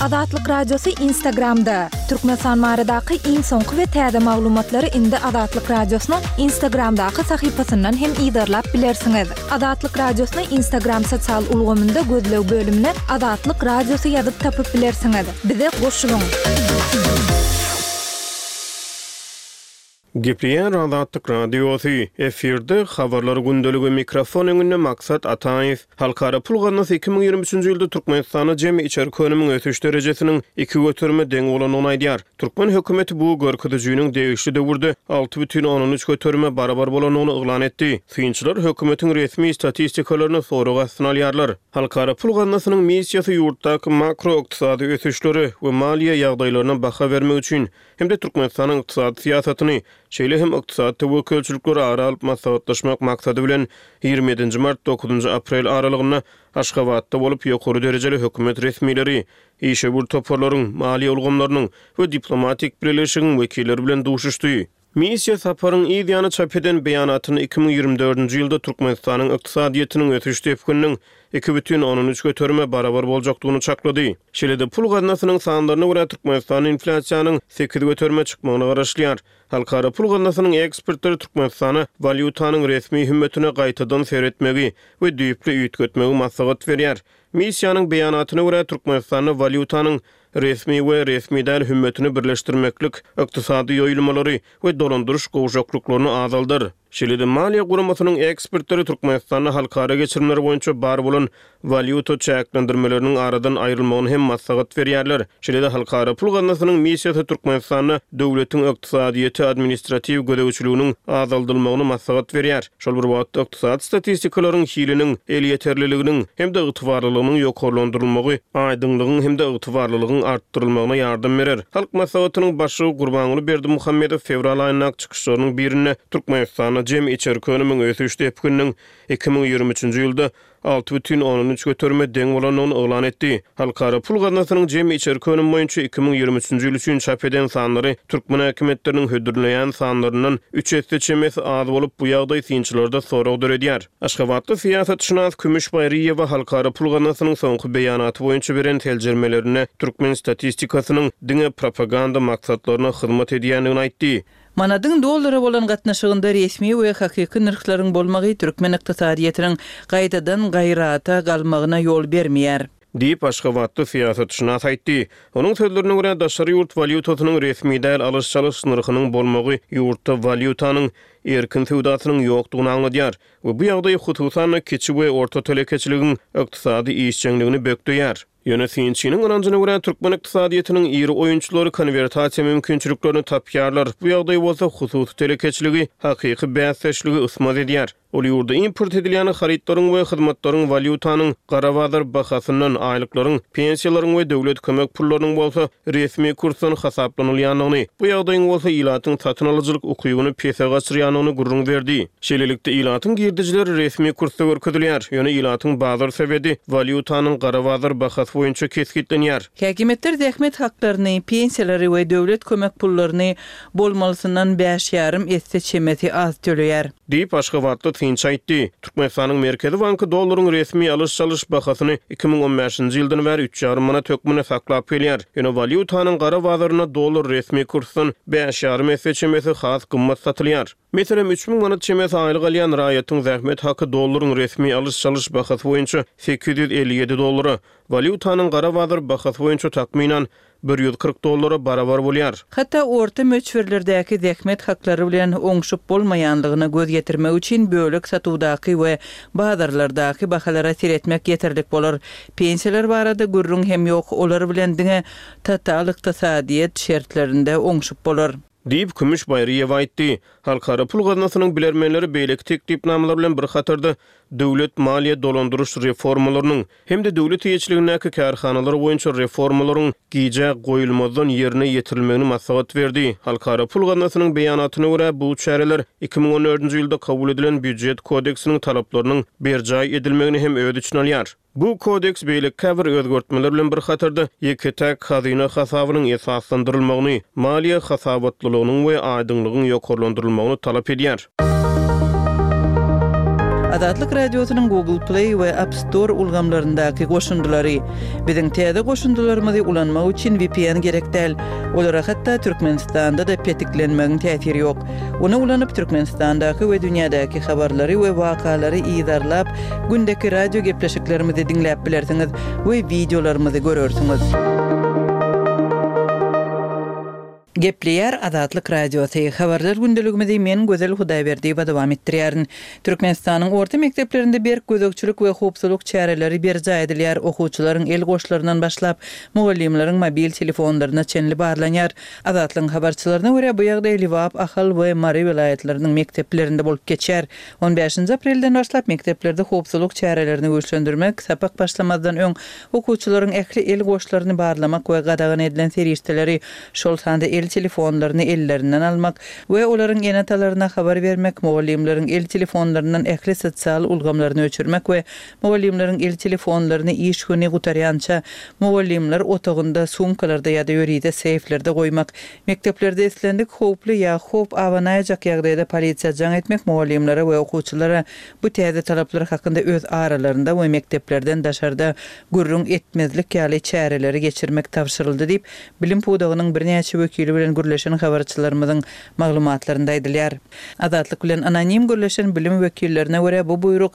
Adatlyk Radiosu Instagramda. Türkmenistan maradaki iň soňky we täze maglumatlary indi Adatlyk Radiosynyň Instagramdaky sahypasyndan hem ýydarlap bilersiňiz. Adatlyk Radiosynyň Instagram sosial ulgamynda gözlew bölümine Adatlyk Radiosu ýazyp tapyp bilersiňiz. Bize goşulyň. Gepleyen Adatlyk Radiosu efirde habarlar gündöligi mikrofon öňünde maksat Ataýew. Halkara pul gannasy 2023-nji ýylda Türkmenistana jemi içerik önümiň ötüş derejesiniň 2 götürme deň bolanyny aýdýar. Türkmen hökümeti bu görkezijiniň degişli döwürde 6,13 götürme barabar bolanyny eglan etdi. Synçylar hökümetiň resmi statistikalaryny soraga synalýarlar. Halkara pul gannasynyň missiýasy ýurtdaky makro ykdysady ötüşleri we maliýe ýagdaýlaryna baha bermek üçin hem de Türkmenistanyň ykdysady siýasatyny şeýle hem ykdysady tewekkelçilikleri aralyp maslahatlaşmak maksady bilen 27 mart 9 aprel aralygyna Aşgabatda bolup ýokary derejeli hökümet resmileri, işe bur toparlaryň, maliýe ulgamlarynyň we diplomatik birleşigiň wekilleri bilen duşuşdy. Missiýa saparyň ýa-da çap eden beýanatyny 2024-nji ýylda Türkmenistanyň ykdysadyýetynyň ötüş tepkiniň 2,13 götürme barabar boljakdygyny çaklady. Şeýle-de pul gannasynyň sanlaryna görä Türkmenistanyň inflasiýanyň 8 götürme çykmagyny garaşlýar. Halkara pul gannasynyň ekspertleri Türkmenistana valyutanyň resmi hümmetine gaýtadan seretmegi we düýpli üýtgetmegi maslahat berýär. Missiýanyň beýanatyna görä Türkmenistanyň valyutanyň resmi we resmi däl hümmetini birleşdirmeklik ykdysady ýoýulmalary we dolandyryş gowjaklaryny azaldyr. Şeýle-de maliýe guramasynyň ekspertleri Türkmenistanyň halkara geçirimleri boýunça bar bolan valyuta çäklendirmeleriniň aradan aýrylmagyny hem maslahat berýärler. Şeýle-de halkara pul gannasynyň missiýasy Türkmenistanyň döwletiň ykdysadyýety administrativ gödäwçiliginiň azaldylmagyny maslahat berýär. Şol bir wagtda ykdysady statistikalaryň hiliniň, el ýeterliliginiň hem de ygtybarlylygynyň ýokarlandyrylmagy, aýdynlygyň hem de ygtybarlylygyň artdyrylmagyna ýardam berer. Halk maslahatynyň başlygy Gurbanuly Berdimuhammedow fevral aýynyň çykyşlarynyň birine Türkmenistana jemi içerik önümiň ötüş tepkiniň 2023-nji ýylda 6,13 götürme deň bolanyny eglan etdi. Halkara pul gannasynyň jemi içerik önüm boýunça 2023-nji ýyl üçin çap eden sanlary Türkmen hökümetleriniň hödürleýän sanlarynyň 3 esse çemesi az bolup bu ýagdaý synçylarda sorag döredýär. Aşgabatda siýasatçynas Kümüş Baýryýewa halkara pul gannasynyň soňky beýanaty boýunça beren teljermelerine Türkmen statistikasynyň diňe propaganda maksatlaryna hyzmat edýändigini aýtdy. Manadyň dollara bolan gatnaşygynda resmi we hakyky nyrklaryň bolmagy Türkmen ykdysadyýetyniň gaýtadan gaýrata galmagyna ýol bermeýär. Diýip Aşgabatda siýasatçynas aýtdy. Onuň sözlerine görä daşary ýurt valyutasynyň resmi däl alyş-çalyş nyrkynyň bolmagy ýurtda valyutanyň erkin sowdasynyň ýokdugyny aňladýar we bu ýagdaý hususan kiçik we orta telekeçiligiň ykdysady işçiligini bökdüýär. Ýönetimçiniň anancına görä Türkmen ykdysadyýetynyň iri oýunçylary konvertasiýa mümkinçiliklerini tapýarlar. Bu ýagdaý bolsa hususy telekeçiligi, hakyky bäsleşligi ysmat edýär. Ol ýurda import edilýän haritlaryň we hyzmatlaryň valyutanyň garawazar bahasyndan aýlyklaryň, pensiýalaryň we döwlet kömek pullarynyň bolsa resmi kursdan hasaplanylýanyny, bu ýagdaýyň bolsa ilatyň satyn alyjylyk ukybyny pese gaçyrýanyny gurrun berdi. Şeýlelikde ilatyň girdijileri resmi kursda görkezilýär. Ýöne ilatyň bazar sebedi valyutanyň garawazar bahasy boýunça keskitlenýär. Häkimetler zähmet haklaryny, pensiýalary we döwlet kömek pullaryny bolmalysyndan 5,5 esse çemesi az töleýär. Diýip Aşgabatda synç aýtdy. Türkmenistanyň Merkezi Banky dollaryň resmi alyş-çalyş bahasyny 2015-nji ýyldan bäri 3,5 manat hökmüne saklap gelýär. Ýöne valyutanyň gara bazaryna dollar resmi kursdan 5,5 esse çemesi has gymmat satylýar. Meselem 3.000 manat çemesi aýlyk alýan raýatyň zähmet haky dollaryň resmi alyş-çalyş bahasy boýunça 857 dollara, valyutanyň gara bazar bahasy boýunça takminan 140 dollara barabar bolýar. Hatta orta möçberlerdäki zähmet haklary bilen oňşup bolmaýanlygyny göz getirmek üçin bölek satywdaky we bazarlardaky bahalara seretmek yeterlik bolar. Pensiýalar barada gurrun hem ýok, olar bilen diňe tatal ykdysadyýet şertlerinde oňşup bolar. Diýip Kümüş Baýryýewa aýtdy. Halkara pul gannasynyň bilermenleri beýleki teklipnamalar bilen bir hatarda döwlet maliýe dolandyryş reformalarynyň hem de döwlet ýeçiligindäki karhanalary boýunça reformalaryň giýje goýulmadan ýerine ýetirilmegini maslahat berdi. Halkara pul gannasynyň beýanatyna görä bu çäreler 2014-nji ýylda kabul edilen büdjet kodeksiniň talaplarynyň berjaý edilmegini hem öwrü üçin alýar. Bu kodeks beýlek käbir özgörtmeler bilen bir hatarda ýeketäk hazyna hasabynyň esaslandyrylmagyny, maliýe hasabatlylygynyň we aýdynlygynyň ýokarlandyrylmagyny talap edýär. Adatlyk radiosynyň Google Play we App Store ulgamlaryndaky goşundulary. Biziň täze goşundularymyzy ulanmak üçin VPN gerek däl. Olara hatda Türkmenistanda da petiklenmegiň täsiri ýok. Onu ulanyp Türkmenistandaky we dünýädäki habarlary we wakalary ýydarlap, gündäki radio gepleşiklerimizi dinläp bilersiňiz we videolarymyzy görersiňiz. Gepliyer Adatlyk radiosy habarlar gündeligimizi men Gözel Hudaýberdi dowam etdirýärin. Türkmenistanyň orta mekdeplerinde berk gözükçülük we howpsuzlyk çäreleri berja edilýär. Okuwçylaryň el goşlaryndan başlap mugallimleriň mobil telefonlaryna çenli barlanýar. Adatlyň habarçylaryna görä bu ýagdaý Liwap, Ahal we Mary vilayetleriniň mekdeplerinde bolup geçer. 15 aprelden başlap mekdeplerde howpsuzlyk çärelerini güýçlendirmek sapak başlamazdan öň okuwçylaryň ähli el goşlaryny barlamak we gadagan edilen serişdeleri şol sanda el telefonlaryny ellerinden almak we olaryň enatalaryna habar bermek, mugallimleriň el telefonlaryndan ähli sosial ulgamlaryny öçürmek we mugallimleriň el telefonlaryny iş güni gutarýança mugallimler otagynda, sumkalarda ýa-da ýöride seyflerde goýmak, mekdeplerde eslendik howply ýa howp awanaýjak ýagdaýda polisiýa jaň etmek mugallimlere we okuwçylara bu täze talaplar hakynda öz aralarynda we mekteplerden daşarda gurrun etmezlik ýaly çäreleri geçirmek tapşyryldy diýip bilim pudagynyň birnäçe wekili bilen gürleşen habarçylarymyzyň maglumatlarynda aýdylýar. Adatlyk bilen anonim gürleşen bilim wekillerine görä bu buyruk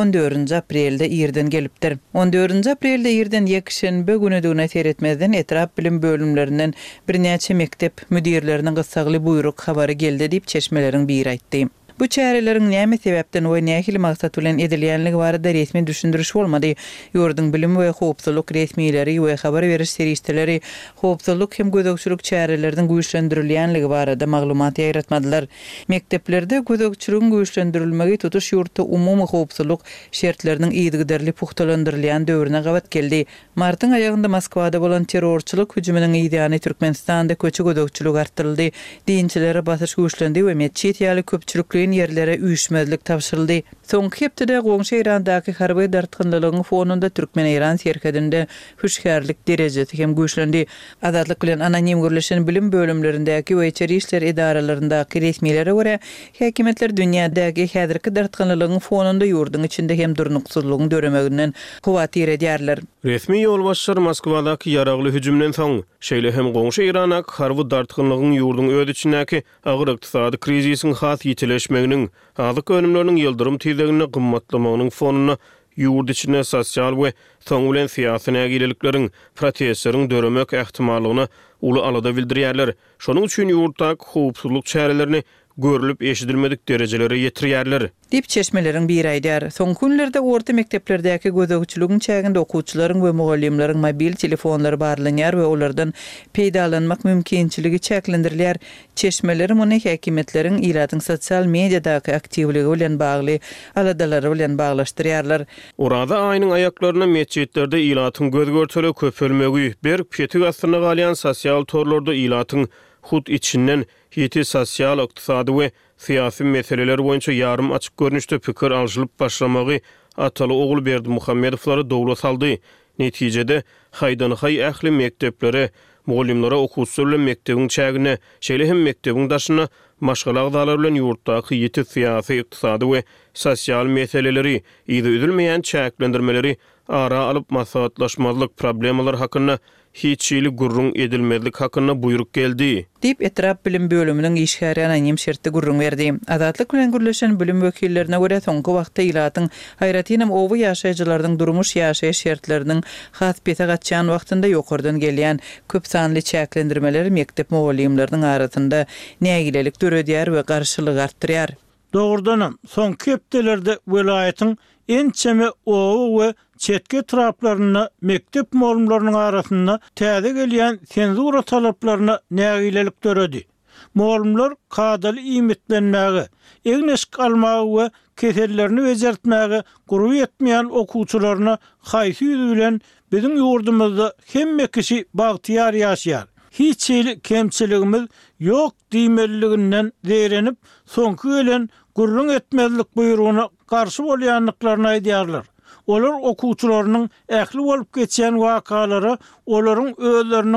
14 aprelde ýerden gelipdir. 14 aprelde ýerden ýekşenbe günüdüne seretmezden etrap bilim bölümlerinden birnäçe mektep müdirleriniň gysagly buyruk habary geldi diýip çeşmeleriň biri aýtdy. Bu çäreleriň näme sebäpden we nähili maksat bilen edilýänligi barada resmi düşündiriş bolmady. Ýurdun bilim we howpsuzlyk resmileri we habar beriş serişdeleri howpsuzlyk hem gözükçülük çäreleriniň güýçlendirilýänligi barada maglumat ýaratmadylar. Mekdeplerde gözükçülügiň güýçlendirilmegi tutuş ýurtda umumy howpsuzlyk şertleriniň ýygyderli puhtalandyrylýan döwrüne gabat geldi. Martyň aýagynda Moskwada bolan terrorçylyk hüjüminiň ýygyny Türkmenistanda köçü gözükçülük artdyryldy. Diňçilere basyş güýçlendi we meçit ýaly köpçülük yerlere üýüşmezlik tapşyryldy. Soňky hepde goňşy Irandaky harby dartgynlygyň fonunda Türkmen-Iran serkedinde hüşkärlik derejesi hem güýçlendi. Adatlyk bilen anonim gürleşen bilim bölümlerindäki we içeri işler idaralaryndaky resmiýetlere görä, häkimetler dünýädäki häzirki dartgynlygyň fonunda ýurdun içinde hem durnuksuzlygyň döremeginden kuwatir edýärler. Resmi ýolbaşçylar Moskwadaky ýaragly hüjümden soň şeýle hem goňşy Iranak harby dartgynlygyň ýurdun öz içindäki agyr ykdysady krizisiň has ýetileşmeginiň, azyk önümleriniň ýyldyrym tizegine gymmatlamagynyň fonuna ýurt içinde sosial we soň bilen syýasy nägilelikleriň, protestleriň döremek ähtimallygyny uly alada bildirýärler. Şonuň üçin ýurtdaky howpsuzlyk çärelerini görülüp eşidilmedik derejelere ýetirýärler. Dip çeşmeleriň bir aýdar. Soň günlerde orta mekdeplerdäki gözükçülügiň çäginde okuwçylaryň we mugallimleriň mobil telefonlary barlanýar we olardan peýdalanmak mümkinçiligi çäklendirilýär. Çeşmelerim ony häkimetleriň ýylatyň sosial mediadaky aktivligi bilen bagly aladalary bilen baglaşdyrýarlar. Orada aýynyň aýaklaryna meçitlerde ýylatyň gözgörteli köpelmegi, bir petik astyna galýan sosial torlarda ýylatyň hut içinden hiti sosial, ykdysady we syýasy meseleler boýunça ýarym açyk görnüşde pikir alşylyp başlamagy Ataly oğul Berdi Muhammedowlary dowla saldy. Netijede haýdan-haý ähli mekdeplere, mugallimlere okuwçylar mekdebiň çägine, şeýle hem mekdebiň daşyna maşgala agdalary bilen ýurtdaky ýeti syýasy, ykdysady we sosial meseleleri, ýygy-üzülmeýän çäklendirmeleri ara alyp maslahatlaşmazlyk problemalar hakynda hiçili gurrun edilmezlik hakkında buyruk geldi. Dip etrap bilim bölümünün işgäri anonim şertde gurrun berdi. Adatlyk bilen gürleşen bilim wekillerine görä soňky wagtda ýylatyň haýratynam owy ýaşaýjylaryň durmuş ýaşaýyş şertleriniň has pete gatçan wagtynda ýokardan gelýän köp sanly çäklendirmeler mektep mugallimleriň arasynda nägilelik döredýär we garşylyk artdyrýar. Dogrudanam soňky hepdelerde welaýatyň ençeme owy we çetki traplarına mektep muallimlerining arasynda täze gelýän senzura talaplaryna nägilelik döredi. Muallimler kadaly iýmitlenmäge, egneşik almagy we kesellerini wejertmäge guruw etmeýän okuwçylaryna haýsy ýüzü bilen biziň ýurdumyzda hemme kişi bagtyar ýaşaýar. Hiç kemçiligimiz ýok diýmeliginden zeýrenip soňky gelen gurrun etmezlik buyrugyna garşy bolýanlyklaryny aýdýarlar. Olar okuwçylarynyň ähli bolup geçen wakalary olaryň özleriniň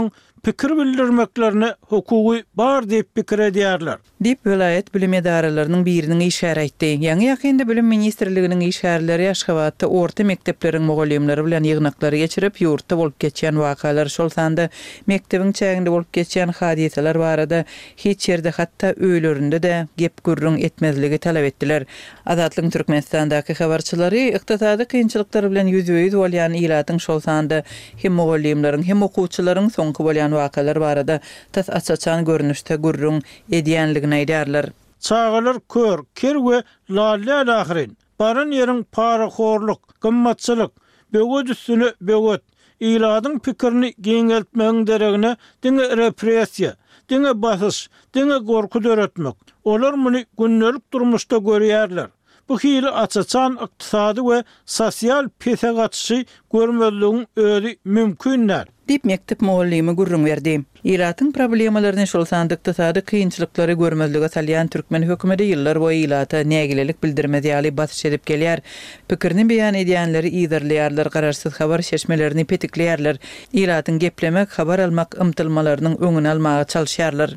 pikir bildirmeklerine hukuky bar diýip pikir edýärler. Dip vilayet bilim edaralarynyň biriniň işare etdi. Ýa-ni ýakynda bilim ministrliginiň işarelleri Aşgabatda orta mektepleriň mugallimleri bilen ýygnaklary geçirip ýurtda bolup geçýän wakalar şolsanda mektebiň çäginde bolup geçýän hadiseler barada hiç ýerde hatda öýlerinde de gep gürrüň etmezligi talap etdiler. Azatlyk Türkmenistandaky habarçylary ykdysady kynçylyklar bilen ýüzüýüz bolýan ilatyň şolsanda hem mugallimleriň hem okuwçylaryň soňky bolýan wakalar barada tas açaçan görnüşde gürrüň edýänligini aýdarlar. Çağalar kör, ker we lalle ahirin. Baran ýeriň paraxorluk, gymmatçylyk, böwet üstüne böwet, iladyň pikirini geňeltmegiň deregine diňe repressiýa, diňe basyş, diňe gorku döretmek. Olar muny günnelik durmuşda görýärler. Bu hili açaçan ykdysady we sosial pedagogy görmezligiň özi mümkinler. Dip mektep muallimi gurrun berdi. İlatyň problemalaryny şolsanda ykdysady kynçylyklary görmezlige salýan türkmen hökümeti ýyllar boýy ilata nägilelik bildirmedi ýaly basyş edip gelýär. Pikirini beýan edýänleri ýygyrlaýarlar, gararsyz habar şeşmelerini petikleýärler. İlatyň geplemek, habar almak ymtylmalarynyň öňüni almaga çalyşýarlar.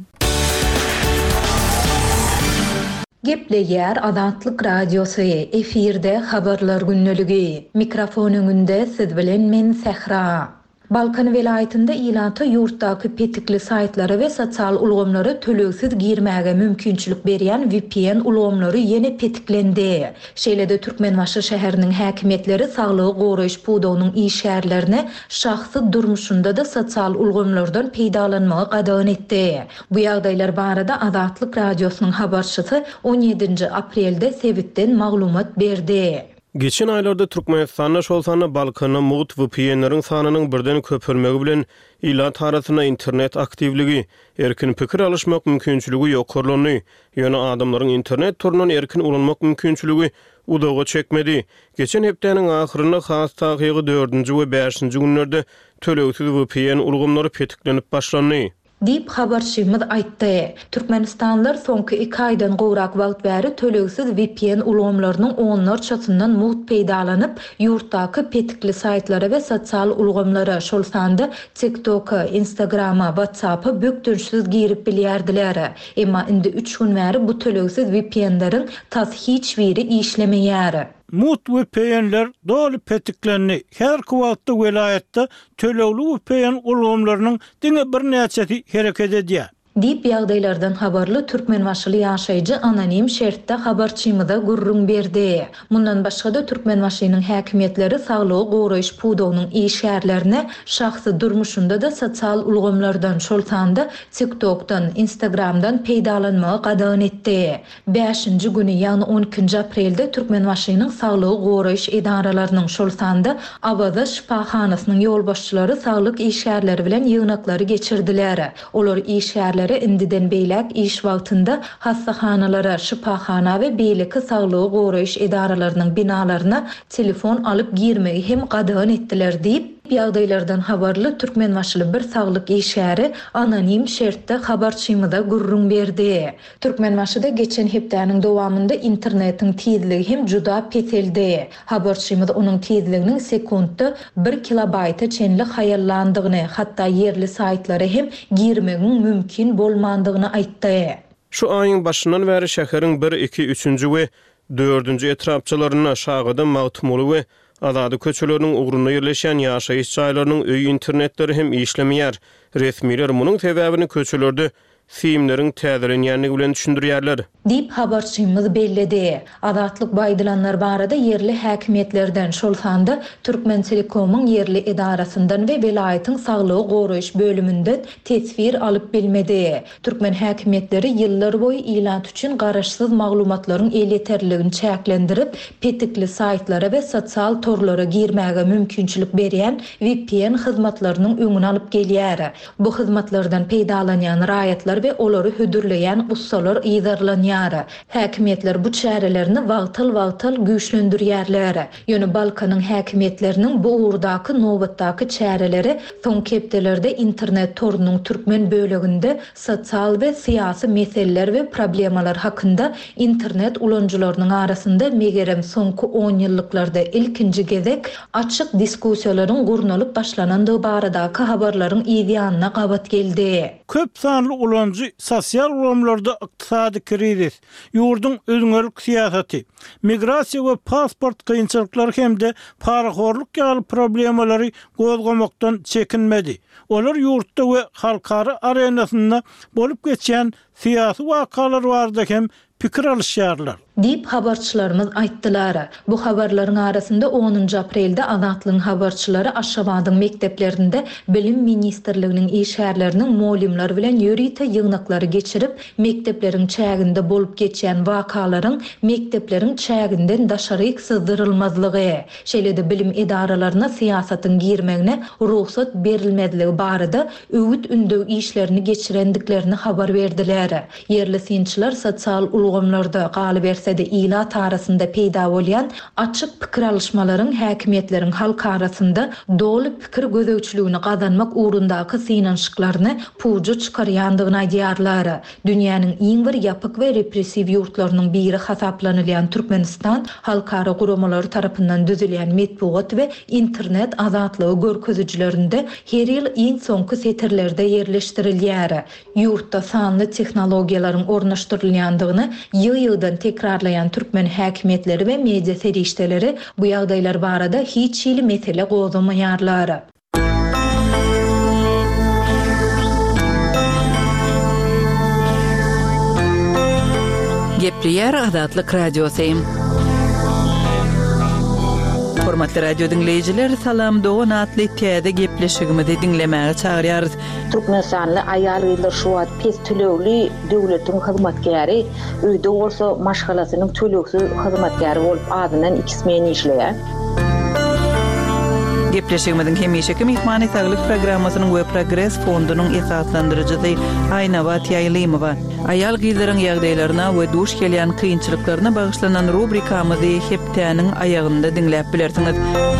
Gepleýär Azatlyk radiosu efirde habarlar günneligi. Mikrofon öňünde siz bilen men Sehra. Balkan vilayetinde ilanta yurtdaky petikli saytlara we sosial ulgamlary töleksiz girmäge mümkinçilik berýän VPN ulgamlary ýene petiklendi. Şeýlede Türkmenbaşy şäheriniň häkimetleri saglygy goraýyş pudowynyň işgärlerini şahsy durmuşunda da sosial ulgamlardan peýdalanmagy gadagyn etdi. Bu ýagdaýlar barada Azatlyk radiosynyň habarçysy 17 aprelde Sewitden maglumat berdi. Geçen aylarda Türkmenistanda şolsana Balkana muğut VPN'lerin sanının birden köpürmegi bilen ilat arasına internet aktivligi, erkin pikir alışmak mümkinçiligi yokorlany, ýöne adamlaryň internet turundan erkin ulanmak mümkinçiligi udaga çekmedi. Geçen hepdeniň ahyrynda has taýygy 4-nji we 5-nji günlerde töleksiz VPN ulgamlary petiklenip başlandy. Dip habarçymyz aýtdy. Türkmenistanlar soňky 2 aýdan gowrak wagt bäri töleksiz VPN ulgamlarynyň onlarçasyndan muht peýdalanyp, ýurtdaky petikli saytlara we sosial ulgamlara şolsanda TikTok, Instagram, WhatsApp bökdürsiz girip bilýärdiler. Emma indi 3 gün bäri bu töleksiz VPN-leriň tas hiç biri işlemeýär. Mut VPN'ler dolu petiklenni. Her kuvvetli vilayette tölevli VPN ulgamlarynyň diňe bir näçesi hereket edýär. Dip ýagdaýlardan habarly türkmenbaşyly ýaşaýjy anonim şertde habarçymyza gurrun berdi. Mundan başga da Türkmenbaşynyň häkimetleri saglygy goraýyş pudowynyň işgärlerini şahsy durmuşunda da sosial ulgamlardan şolsanda TikTok'dan, Instagram'dan peýdalanmagy gadagyn etdi. 5-nji güni ýagny 12-nji aprelde Türkmenbaşynyň saglygy goraýyş edaralarynyň şolsanda Abaza şifahanasynyň ýolbaşçylary saglyk işgärleri bilen ýygnaklary geçirdiler. Olar işgärleri indiden beýlek iş wagtynda hastahanalara, şifahana we beýleki saglygy goraýyş edaralarynyň binalaryna telefon alyp girmegi hem gadagyn etdiler diýip ýagdaýlardan habarly Türkmenbaşyly bir saglyk işgäri anonim şertde habarçymyza gurrun berdi. Türkmenbaşyda geçen hepdeniň dowamında internetiň tezligi hem juda peteldi. Habarçymyz onuň tezliginiň sekundda 1 kilobayta çenli haýallandygyny, hatda yerli saytlara hem girmegiň mümkin bolmandygyny aýtdy. Şu aýyň başyndan bäri şäheriň 1, 2, 3-nji we 4-nji etrapçylaryna şagada magtumuly we azady köçeleriniň ugrunda ýerleşen ýaşaýyş jaýlarynyň öý internetleri hem işlemeýär. Resmiler munyň sebäbini köçelerde filmleriň täzelenýänligi bilen düşündirýärler. Dip habarçymyz belledi. Azatlyk baýdylanlar barada yerli häkimetlerden şolsanda Türkmen Telekomyň yerli edarasyndan we vilayetyň saglygy goraýyş bölümünden tesvir alyp bilmedi. Türkmen häkimetleri ýyllar boýy ilat üçin garaşsyz maglumatlaryň elýeterligini çäklendirip, petikli saytlara we sosial torlara girmäge mümkinçilik berýän VPN hyzmatlarynyň öňüni alyp gelýär. Bu hyzmatlardan peýdalanýan raýatlar başçylar we olary hüdürleýän ustalar ýydarlanýar. Häkimetler bu çärelerini wagtyl güýçlendirýärler. Ýöne Balkanyň häkimetleriniň bu uğurdaky nobatdaky çäreleri soň kepdelerde internet torunyň türkmen böleginde sosial we syýasy meseleler we problemalar hakynda internet ulanjylarynyň arasynda megerem soňky 10 ýyllyklarda ilkinji gezek açyk diskussiýalaryň gurnalyp başlanandygy baradaky habarlaryň ýa-da gabat geldi. Köp sanly ulanjy sosial ulamlarda ykdysady krizis, ýurdun özüňelik syýasaty, migrasiýa we pasport kynçylyklary hemde paraxorluk ýaly problemalary gozgamakdan çekinmedi. Olar ýurtda we halkara arenasynda bolup geçýän syýasy wakalar barada hem pikir alışýarlar. Dip habarçylarymyz aýtdylar. Bu habarlaryň arasynda 10 aprelde Azatlygyň habarçylary Aşgabatyň mekteplerinde bilim ministrliginiň işgärleriniň molimler bilen ýörite ýygnaklary geçirip mektepleriň çäginde bolup geçýän wakalaryň mektepleriň çäginden daşary syzdyrylmazlygy, şeýle-de bilim edaralaryna syýasatyň girmegine ruhsat berilmediligi barada öwüt ündöw işlerini geçirendiklerini habar berdiler. Yerli synçylar sosial ulgamlarda galy berse de ilat arasında peýda bolýan açyk pikir alışmalaryň häkimetleriň halk arasında dolu pikir gözegçiligini gazanmak uğrundaky synanşyklaryny puju çykarýandygyny aýdýarlar. Dünýäniň iň bir ýapyk we repressiw ýurtlarynyň biri hasaplanylýan Türkmenistan halkara guramalary tarapyndan düzülýän medeniýet we internet azatlygy görkezüjilerinde her ýyl iň soňky setirlerde ýerleşdirilýär. Ýurtda sanly tehnologiýalaryň ornaşdyrylýandygyny ýyl-ýyldan tekrarlayan Türkmen häkimetleri ve media serişteleri bu ýagdaýlar barada hiç ýyly mesele gozamaýarlar. Gepliýär Azatlyk Radiosy. Hormatly radio dinleyijiler, salam dogan atly täze gepleşigimizi dinlemäge çagyrýarys. Türkmenistanly aýal gyzlar şu wagt pes tölegli döwletiň hyzmatkäri, öýde bolsa maşgalasynyň töleksiz hyzmatkäri bolup adynan 2 men işleýär. Gepleşigimiziň hemişeki mehmany saglyk programmasynyň we Progress fondunyň esaslandyrjysy Aýnabat Ýaýlymowa aýal gyzlaryň ýagdaýlaryna we duş gelýän kynçylyklaryna bagyşlanan rubrikamyzy hepdäniň aýagynda dinläp bilersiňiz.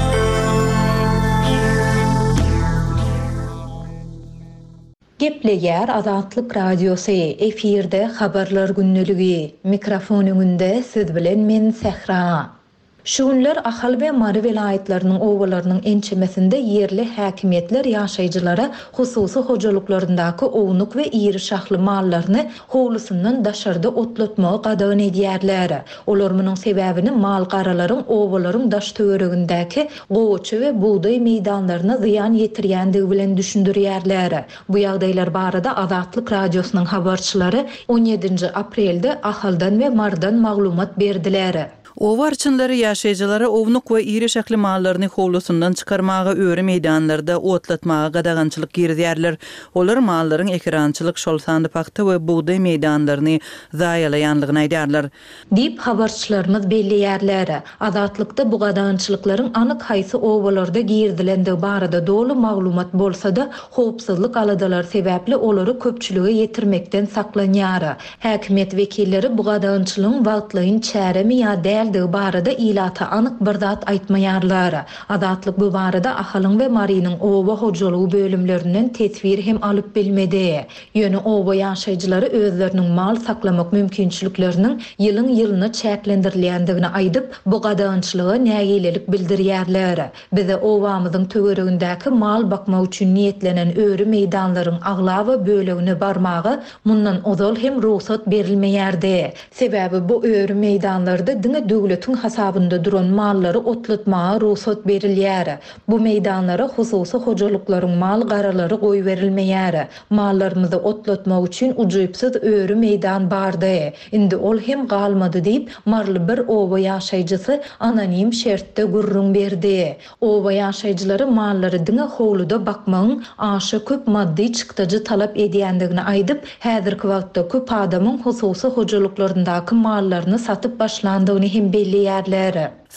Gepleýär Azatlyk Radiosy, efirde habarlar günneligi, mikrofon öňünde siz bilen men Sehra. Şu günler Ahal we Mary vilayetleriniň owalarynyň ençemesinde yerli häkimetler ýaşaýjylara hususy hojalyklaryndaky ownuk we iri şahly mallaryny howlusyndan daşarda otlatmagy gadagan edýärler. Olar munyň sebäbini mal garalaryň owalaryň daş töweregindäki gowaçy we buğday meýdanlaryna ziýan ýetirýändigi bilen düşündirýärler. Bu ýagdaýlar barada Azatlyk Radiosynyň habarçylary 17 aprelde Ahaldan we Mardan maglumat berdiler. Owarçynlary ýaşaýjylary ownuk we iri şäkli mallaryny howlusundan çykarmaga öýre meýdanlarda otlatmaga gadagançylyk girýärler. Olar mallaryň ekrançylyk şol sandy pakta we buğday meýdanlaryny zaýalaýanlygyny aýdýarlar. Dip habarçylarymyz belliýärler. Azatlykda bu gadagançylyklaryň anyk haýsy owalarda girdilendigi barada dolu maglumat bolsa-da howpsuzlyk aladalar sebäpli olary köpçülige ýetirmekden saklanýar. Häkimet wekilleri bu gadagançylygyň wagtlyň çäremi ýa barada ilata anyk bir zat aýtmaýarlar. Azatlyk bu barada Ahalyň we Marynyň owa hojalygy bölümlerinden tesvir hem alyp bilmedi. Ýöne owa ýaşaýjylary özleriniň mal saklamak mümkinçilikleriniň ýylyň-ýylyna çäklendirilýändigini aýdyp, bu gadagançylyga nägilelik bildirýärler. Bize owamyzyň töweregindäki mal bakmak üçin niýetlenen öýre meýdanlaryň aglawa bölegine barmagy mundan ozal hem ruhsat berilmeýärdi. Sebäbi bu öýre meýdanlarda diňe döwletiň hasabynda duran mallary otlatmaga ruhsat berilýär. Bu meýdanlara hususy hojalyklaryň mal garalary goý berilmeýär. Mallarymyzy otlatmak üçin ujuýpsyz öýre meýdan bardy. Indi ol hem galmady diýip marly bir owa ýaşaýjysy anonim şertde gurrun berdi. Owa ýaşaýjylary mallary diňe howluda bakmagyň aşy köp maddi çykdyjy talap edýändigini aýdyp, häzirki wagtda köp adamyň hususy hojalyklaryndaky mallaryny satyp başlandygyny hem belliýärler.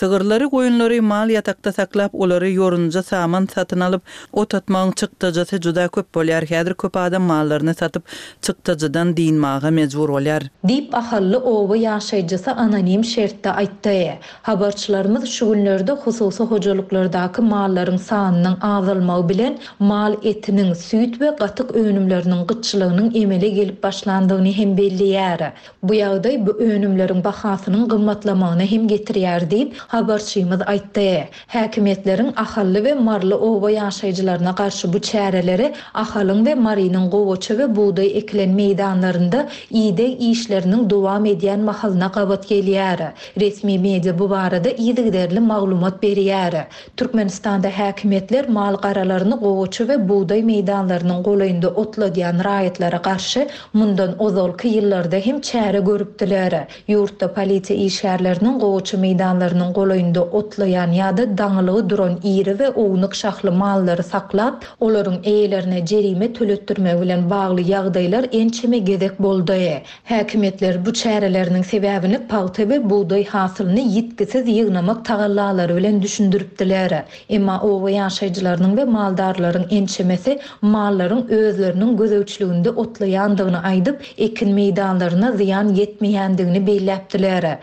Sığırları, goýunlary mal yatakda saklap, olary yorunca saman satyn alyp, otatmagyň çykdyjy juda köp bolýar. Häzir köp adam mallaryny satyp çykdyjydan diýinmaga mejbur bolýar. Dip ahally owa ýaşaýjysy anonim şertde aýtdy. Habarçylarymyz şu günlerde hususy hojalyklardaky mallaryň sanynyň azalmagy bilen mal etiniň, süýt we gatyk önümleriniň gyçylygynyň emele gelip başlandygyny hem belliyär. Bu ýagdaý bu önümleriň bahasynyň gymmatlamagyna hem getirýär diýip habarçymyz aýtdy. Häkimetleriň ahally we marly owa ýaşaýjylaryna garşy bu çäreleri ahalyň we marynyň gowaça we buğday ekilen meýdanlarynda ýygy işleriniň dowam edýän mahalyna gabat gelýär. Resmi media bu barada ýygyderli maglumat berýär. Türkmenistanda häkimetler mal garalaryny gowaça we buğday meýdanlarynyň golaýynda otladýan raýatlara garşy mundan ozalky ýyllarda hem çäre görüpdiler. Ýurtda polisiýa işgärleriniň gowaça meýdanlarynyň golaýynda otlaýan ýa-da daňylygy duran iri we ownyk şahly mallary saklap, olaryň eýlerine jerime töletdirmek bilen bagly ýagdaýlar ençeme gezek boldy. Häkimetler bu çäreleriniň sebäbini paýta we buğday hasylyny ýitkisiz ýygnamak tagallalary bilen düşündiripdiler. Emma owa ýaşaýjylarynyň we maldarlaryň ençemesi mallaryň özleriniň gözegçiliginde otlaýandygyny aýdyp, ekin meýdanlaryna ziýan ýetmeýändigini beýläpdiler.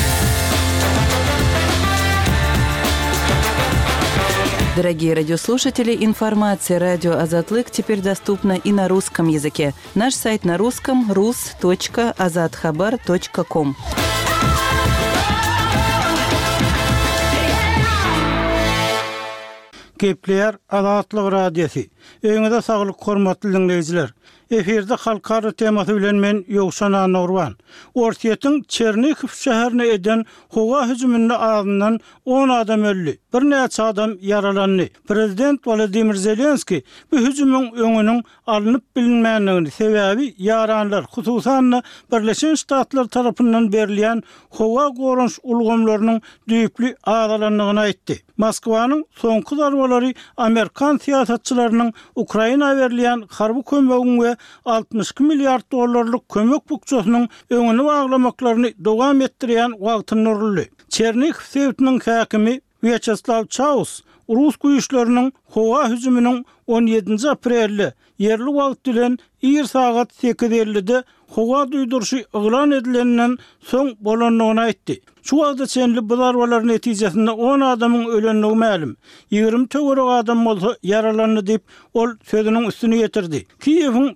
Дорогие радиослушатели, информация «Радио Азатлык» теперь доступна и на русском языке. Наш сайт на русском – rus.azadkhabar.com. Gepler Azatlyk Radiosi. Öňüňizde saglyk hormatly dinleýijiler. Eferde halkara temasy bilen men Ýowşan Anurwan. Ortiýetiň Çernihiv şäherine eden howa hüjümüne ardyndan 10 adam öldü. Bir näçe adam yaralandy. Prezident Volodymyr Zelenski bu hüjümüň öňüniň alınıp bilinmänligini sebäbi yaranlar, hususan Birleşen Ştatlar tarapyndan berilýän howa gorunç ulgamlarynyň düýpli azalanlygyny aýtdy. Moskwanyň soňky zarbalary Amerikan siýasatçylarynyň Ukraina berilýän harby kömegiň we $62 milyar kömek bukçasynyň öňüni baglamaklaryny dowam etdirýän wagtyny uruldy. Çernihiv şäheriniň häkimi Vyacheslav Chaus Rus güýçleriniň howa hüjüminiň 17 aprelli yerli wagt bilen 1 saat 8:50-de howa duýdurşy eglan edilenden soň bolanlygyny aýtdy. Şu wagtda çenli bu zarbalar netijesinde 10 adamyň ölenligi ma'lum. 20 töwerek adam bolsa yaralandy diýip ol sözüniň üstüne getirdi. Kiýewiň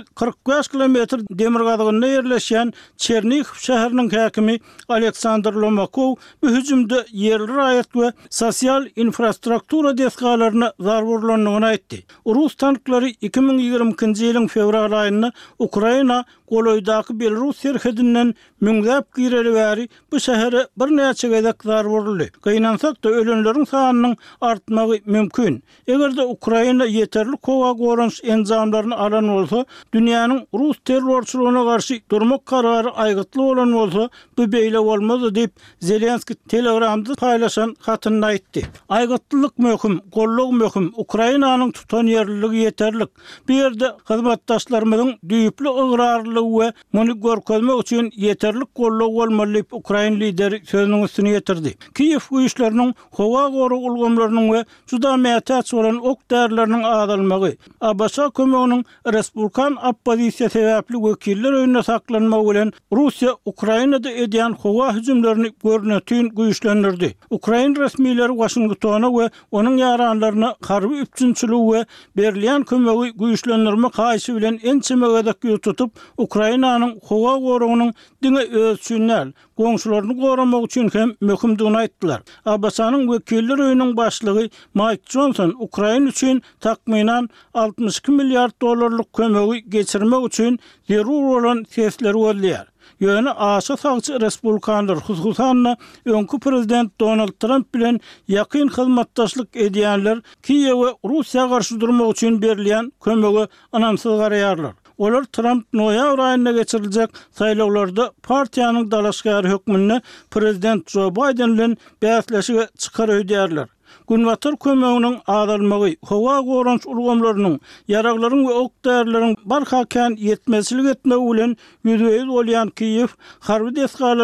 145 kilometr demirgazygyna ýerleşýän Çernihiv şäheriniň häkimi Aleksandr Lomakow bu hüjümde yerli raýat we sosial infrastruktura deskalaryna zarar berýändigini aýtdy. Rus tanklary 2022-nji ýylyň fevral aýynda Ukraina golaýdaky Belarus serhedinden müňzäp gireli bäri bu şähere bir näçe gezek zarar berildi. Gaýnansak da ölenleriň sanynyň artmagy mümkin. Egerde Ukraina ýeterli howa gorunç enzamlaryny alan bolsa, dünýäniň Rus terrorçylygyna garşy durmak karary aýgytly bolan bolsa, bu beýle bolmaz diýip Zelenski Telegramda paýlaşan hatyny aýtdy. Aýgytlylyk möhüm, golluk möhüm, Ukrainanyň tutan ýerliligi ýeterlik. Bu ýerde hyzmatdaşlarymyzyň düýpli ıgrarlygy we muny görkezmek üçin ýeterlik golluk bolmaly diýip Ukraina lideri sözüniň üstüne getirdi. Kiýew güýçleriniň howa goru ulgamlarynyň we juda mätäç bolan ok därleriniň azalmagy, Abaşa kömeginiň Respublikan oppozisiýa sebäpli wekiller öňünde saklanmagy bilen Russiýa Ukrainada edýän howa hüjümlerini görnetýän güýçlendirdi. Ukraina resmiýetleri Washingtona we onuň ýaranlaryna harby üpçünçüligi we berilýän kömegi güýçlendirme gaýsy bilen ençeme gezek tutup Ukrainanyň howa gorugynyň diňe ölçünler, goňşularyny goramak üçin hem möhümdigini aýtdylar. Abaşanyň wekiller öýüniň başlygy Mike Johnson Ukraina üçin takminan $62 milyar kömegi geçirmek üçin zerur bolan sesleri bolýar. Ýöne aşy sagçy respublikanlar, hususan öňkü prezident Donald Trump bilen ýakyn hyzmatdaşlyk edýänler Kiýewe Russiýa garşy durmak üçin berilýän kömegi anamsyz garaýarlar. Olar Trump noýabr aýyna geçiriljek saýlawlarda partiýanyň dalaşgary hökmüne prezident Joe Biden bilen bäsleşige çykar öýdýärler. Günwatar kömeginiň azalmagy, howa gorunç ulgamlarynyň, yaraglaryň we ok därleriň barha kan ýetmezlik etmegi bilen ýüzüýiz bolýan Kiýew harby desgalary we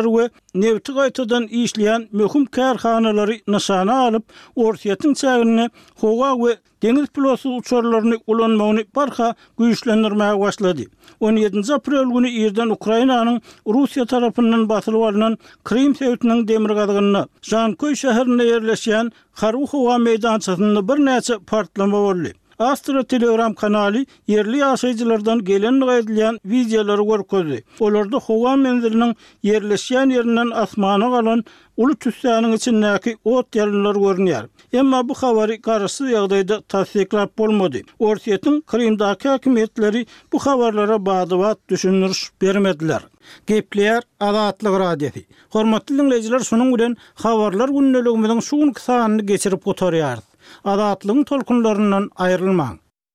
nevti gaýtadan işleyen möhüm kärhanalary nişana alyp, orsiýetin çägine howa we deňiz piloty uçarlaryny ulanmagyny barha güýçlendirmäge başlady. 17 aprel günü ýerden Ukrainanyň Russiýa tarapyndan basylyp alynan Krim sewtiniň demir gadygyny Jankoy şäherine ýerleşýän Haru howa meýdançasynda bir näçe partlama boldy. Astra Telegram kanaly yerli ýaşaýjylardan gelen gaýdylýan wideolary görkezdi. Olarda howa menziliniň yerleşýän ýerinden asmana galan uly tüssäniň içindäki ot ýarynlar görünýär. Emma bu habary garşy ýagdaýda tasdiklap bolmady. Orsiýetin Krimdaky häkimetleri bu habarlara badybat düşünürüş bermediler. Gepler Azatlyk radiosi. Hormatly dinleýijiler, şonuň bilen habarlar günneligimiziň şu sanyny geçirip oturýar. Azatlygyň tolkunlaryndan aýrylmaň.